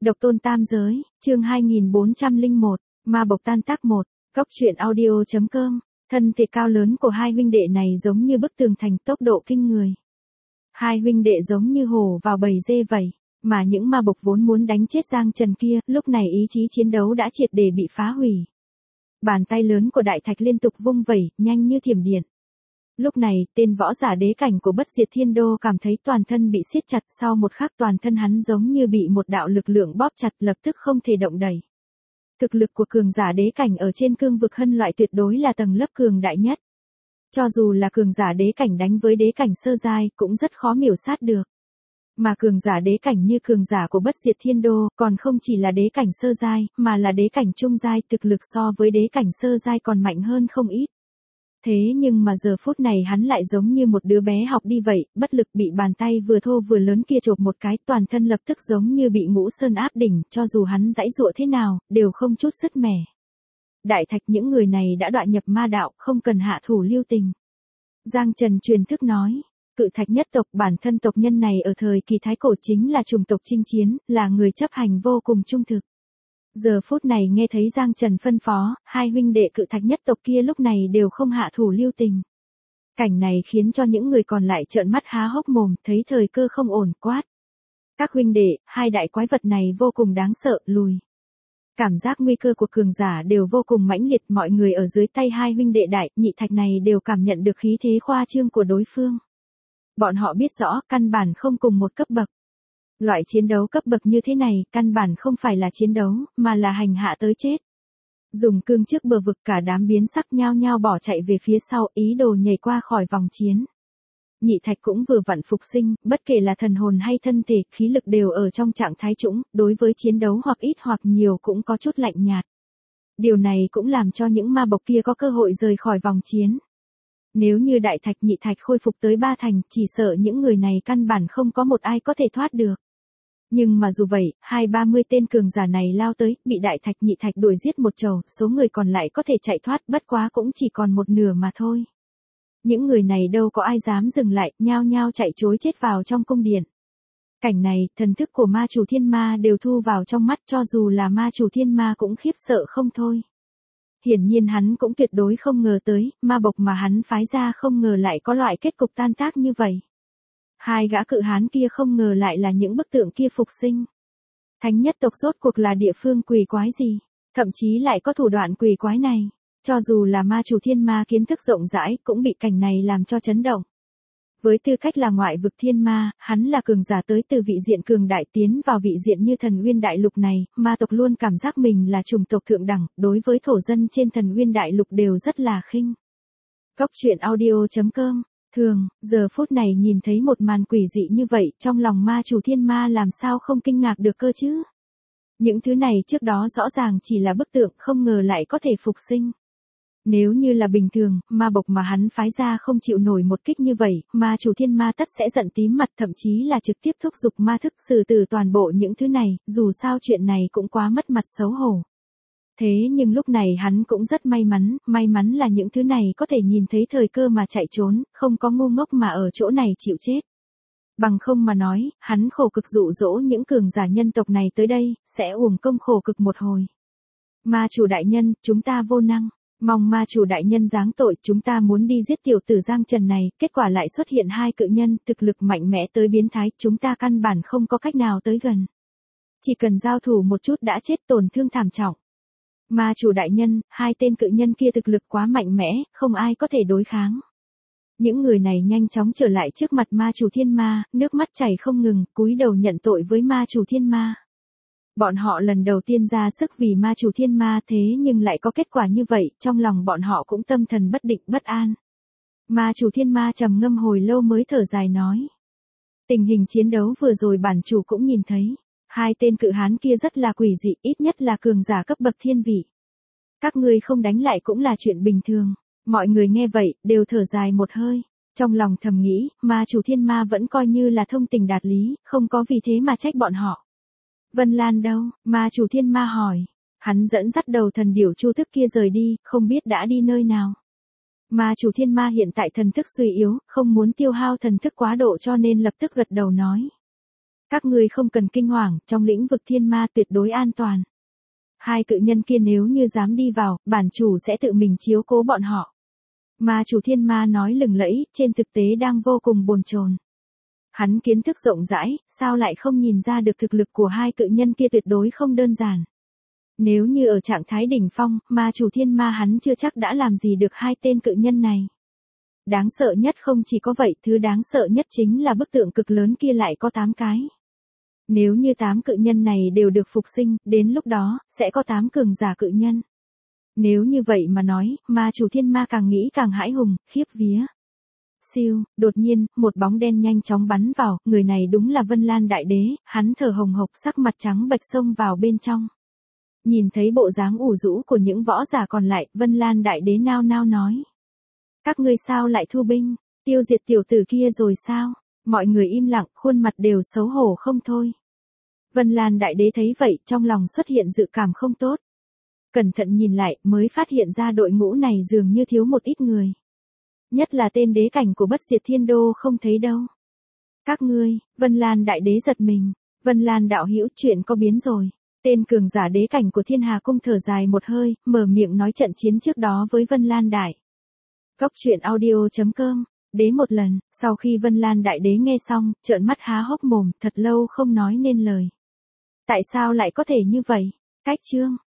Độc tôn tam giới, chương 2401, ma bộc tan tác 1, góc truyện audio.com, thân thể cao lớn của hai huynh đệ này giống như bức tường thành tốc độ kinh người. Hai huynh đệ giống như hổ vào bầy dê vậy, mà những ma bộc vốn muốn đánh chết Giang Trần kia, lúc này ý chí chiến đấu đã triệt để bị phá hủy. Bàn tay lớn của Đại Thạch liên tục vung vẩy, nhanh như thiểm điện. Lúc này, tên võ giả đế cảnh của Bất Diệt Thiên Đô cảm thấy toàn thân bị siết chặt, sau một khắc toàn thân hắn giống như bị một đạo lực lượng bóp chặt, lập tức không thể động đậy. Thực lực của cường giả đế cảnh ở trên cương vực hân loại tuyệt đối là tầng lớp cường đại nhất. Cho dù là cường giả đế cảnh đánh với đế cảnh sơ giai cũng rất khó miểu sát được. Mà cường giả đế cảnh như cường giả của Bất Diệt Thiên Đô, còn không chỉ là đế cảnh sơ giai, mà là đế cảnh trung giai, thực lực so với đế cảnh sơ giai còn mạnh hơn không ít. Thế nhưng mà giờ phút này hắn lại giống như một đứa bé học đi vậy, bất lực bị bàn tay vừa thô vừa lớn kia chộp một cái, toàn thân lập tức giống như bị Ngũ Sơn áp đỉnh, cho dù hắn giãy giụa thế nào, đều không chút sứt mẻ. Đại Thạch, những người này đã đọa nhập ma đạo, không cần hạ thủ lưu tình. Giang Trần truyền thức nói, Cự Thạch nhất tộc, bản thân tộc nhân này ở thời kỳ Thái Cổ chính là chủng tộc chinh chiến, là người chấp hành vô cùng trung thực. Giờ phút này nghe thấy Giang Trần phân phó, hai huynh đệ Cự Thạch nhất tộc kia lúc này đều không hạ thủ lưu tình. Cảnh này khiến cho những người còn lại trợn mắt há hốc mồm, thấy thời cơ không ổn, quát. Các huynh đệ, hai đại quái vật này vô cùng đáng sợ, lùi. Cảm giác nguy cơ của cường giả đều vô cùng mãnh liệt, mọi người ở dưới tay hai huynh đệ Đại, Nhị Thạch này đều cảm nhận được khí thế khoa trương của đối phương. Bọn họ biết rõ, căn bản không cùng một cấp bậc. Loại chiến đấu cấp bậc như thế này, căn bản không phải là chiến đấu, mà là hành hạ tới chết. Dùng cương trước bờ vực, cả đám biến sắc nhao nhao bỏ chạy về phía sau, ý đồ nhảy qua khỏi vòng chiến. Nhị Thạch cũng vừa vặn phục sinh, bất kể là thần hồn hay thân thể, khí lực đều ở trong trạng thái trũng, đối với chiến đấu hoặc ít hoặc nhiều cũng có chút lạnh nhạt. Điều này cũng làm cho những ma bộc kia có cơ hội rời khỏi vòng chiến. Nếu như Đại Thạch Nhị Thạch khôi phục tới 3 thành, chỉ sợ những người này căn bản không có một ai có thể thoát được. Nhưng mà dù vậy, 20-30 tên cường giả này lao tới, bị Đại Thạch Nhị Thạch đuổi giết một chầu, số người còn lại có thể chạy thoát, bất quá cũng chỉ còn một nửa mà thôi. Những người này đâu có ai dám dừng lại, nhao nhao chạy trối chết vào trong cung điện. Cảnh này, thần thức của ma chủ thiên ma đều thu vào trong mắt, cho dù là ma chủ thiên ma cũng khiếp sợ không thôi. Hiển nhiên hắn cũng tuyệt đối không ngờ tới, ma bộc mà hắn phái ra không ngờ lại có loại kết cục tan tác như vậy. Hai gã cự hán kia không ngờ lại là những bức tượng kia phục sinh. Thánh nhất tộc rốt cuộc là địa phương quỷ quái gì, thậm chí lại có thủ đoạn quỷ quái này. Cho dù là ma chủ thiên ma kiến thức rộng rãi cũng bị cảnh này làm cho chấn động. Với tư cách là ngoại vực thiên ma, hắn là cường giả tới từ vị diện cường đại tiến vào vị diện như Thần Nguyên Đại Lục này, ma tộc luôn cảm giác mình là chủng tộc thượng đẳng, đối với thổ dân trên Thần Nguyên Đại Lục đều rất là khinh. Góc truyện audio.com, thường, giờ phút này nhìn thấy một màn quỷ dị như vậy, trong lòng ma chủ thiên ma làm sao không kinh ngạc được cơ chứ? Những thứ này trước đó rõ ràng chỉ là bức tượng, không ngờ lại có thể phục sinh. Nếu như là bình thường, ma bộc mà hắn phái ra không chịu nổi một kích như vậy, ma chủ thiên ma tất sẽ giận tím mặt, thậm chí là trực tiếp thúc giục ma thức xử tử toàn bộ những thứ này, dù sao chuyện này cũng quá mất mặt xấu hổ. Thế nhưng lúc này hắn cũng rất may mắn là những thứ này có thể nhìn thấy thời cơ mà chạy trốn, không có ngu ngốc mà ở chỗ này chịu chết. Bằng không mà nói, hắn khổ cực dụ dỗ những cường giả nhân tộc này tới đây, sẽ uổng công khổ cực một hồi. Ma chủ đại nhân, chúng ta vô năng. Mong ma chủ đại nhân giáng tội, chúng ta muốn đi giết tiểu tử Giang Trần này, kết quả lại xuất hiện hai cự nhân, thực lực mạnh mẽ tới biến thái, chúng ta căn bản không có cách nào tới gần. Chỉ cần giao thủ một chút đã chết, tổn thương thảm trọng. Ma chủ đại nhân, hai tên cự nhân kia thực lực quá mạnh mẽ, không ai có thể đối kháng. Những người này nhanh chóng trở lại trước mặt ma chủ thiên ma, nước mắt chảy không ngừng, cúi đầu nhận tội với ma chủ thiên ma. Bọn họ lần đầu tiên ra sức vì ma chủ thiên ma, thế nhưng lại có kết quả như vậy, trong lòng bọn họ cũng tâm thần bất định bất an. Ma chủ thiên ma trầm ngâm hồi lâu mới thở dài nói. Tình hình chiến đấu vừa rồi bản chủ cũng nhìn thấy. Hai tên cự hán kia rất là quỷ dị, ít nhất là cường giả cấp bậc thiên vị. Các ngươi không đánh lại cũng là chuyện bình thường. Mọi người nghe vậy, đều thở dài một hơi. Trong lòng thầm nghĩ, ma chủ thiên ma vẫn coi như là thông tình đạt lý, không có vì thế mà trách bọn họ. Vân Lan đâu? Ma chủ thiên ma hỏi. Hắn dẫn dắt đầu thần điểu chu thức kia rời đi, không biết đã đi nơi nào. Ma chủ thiên ma hiện tại thần thức suy yếu, không muốn tiêu hao thần thức quá độ cho nên lập tức gật đầu nói. Các ngươi không cần kinh hoàng, trong lĩnh vực thiên ma tuyệt đối an toàn. Hai cự nhân kia nếu như dám đi vào, bản chủ sẽ tự mình chiếu cố bọn họ. Ma chủ thiên ma nói lừng lẫy, trên thực tế đang vô cùng bồn chồn. Hắn kiến thức rộng rãi, sao lại không nhìn ra được thực lực của hai cự nhân kia tuyệt đối không đơn giản. Nếu như ở trạng thái đỉnh phong, ma chủ thiên ma hắn chưa chắc đã làm gì được hai tên cự nhân này. Đáng sợ nhất không chỉ có vậy, thứ đáng sợ nhất chính là bức tượng cực lớn kia lại có 8 cái. Nếu như 8 cự nhân này đều được phục sinh, đến lúc đó, sẽ có 8 cường giả cự nhân. Nếu như vậy mà nói, ma chủ thiên ma càng nghĩ càng hãi hùng, khiếp vía. Siêu, đột nhiên, một bóng đen nhanh chóng bắn vào, người này đúng là Vân Lan Đại Đế, hắn thở hồng hộc sắc mặt trắng bệch xông vào bên trong. Nhìn thấy bộ dáng ủ rũ của những võ giả còn lại, Vân Lan Đại Đế nao nao nói. Các ngươi sao lại thu binh, tiêu diệt tiểu tử kia rồi sao? Mọi người im lặng, khuôn mặt đều xấu hổ không thôi. Vân Lan Đại Đế thấy vậy, trong lòng xuất hiện dự cảm không tốt. Cẩn thận nhìn lại, mới phát hiện ra đội ngũ này dường như thiếu một ít người. Nhất là tên đế cảnh của Bất Diệt Thiên Đô không thấy đâu. Các ngươi, Vân Lan Đại Đế giật mình. Vân Lan đạo hữu, chuyện có biến rồi. Tên cường giả đế cảnh của Thiên Hà Cung thở dài một hơi, mở miệng nói trận chiến trước đó với Vân Lan Đại. Cốc truyện audio.com. Đế một lần, sau khi Vân Lan Đại Đế nghe xong, trợn mắt há hốc mồm, thật lâu không nói nên lời. Tại sao lại có thể như vậy? Cách chương.